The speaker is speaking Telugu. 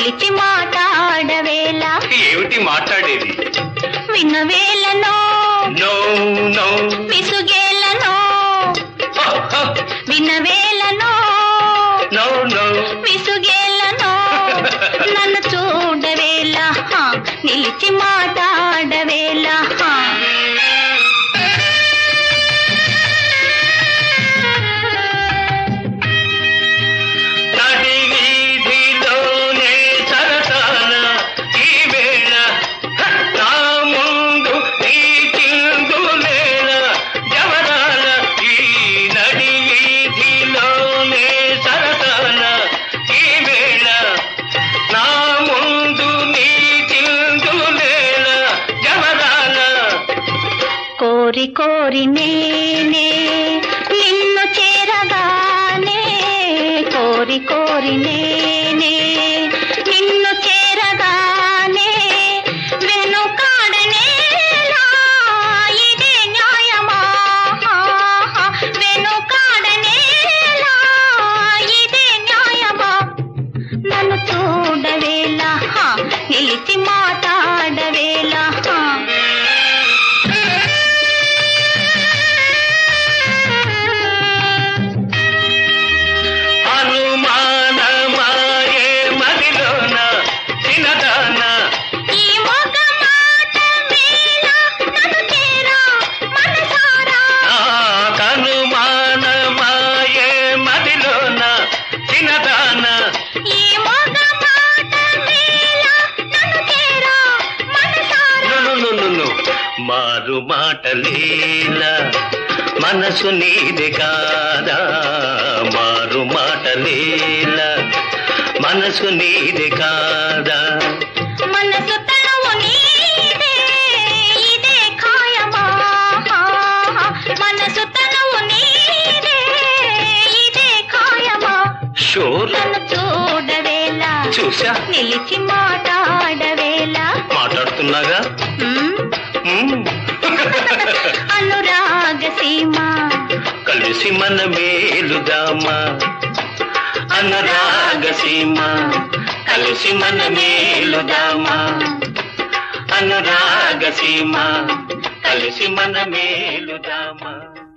నిలిచి మాట్లాడవేళ. ఏమిటి మాట్లాడేది? వినవేళనో నో నో విసుగేళనో, వినవేళనో నో నో విసుగేళనో, నన్ను చూడవేళ నిలిచి మాట్లాడవేళ. కోరి కోరి నేనే నిన్ను చేరగానే, కోరి కోరి నేనే నిన్ను చేరగానే, వెనుకాడనేలా ఇదే న్యాయమా, వెనుకాడనేలా ఇదే న్యాయమా, నన్ను చూడవేళ నిలిచి మాట్లాడవేళ. మారు మాటలేలా మనసు నీదే కాదా, మారు మాటలేలా మనసు నీదే కాదా, మనసు తనువు నీదే ఇదే ఖాయమా, మనసు తనువు నీదే ఇదే ఖాయమా. షూర్ నన్ను చూడవేళ చూసా నిలిచి మాట్లాడవేళ. మాట్లాడుతున్నాగా. అనురాగ సీమ కలిసి మన మేలుదామా, అనురాగ సీమ కలిసి మన మేలుదామా, అనురాగ సీమ కలిసి మన మేలుదామా.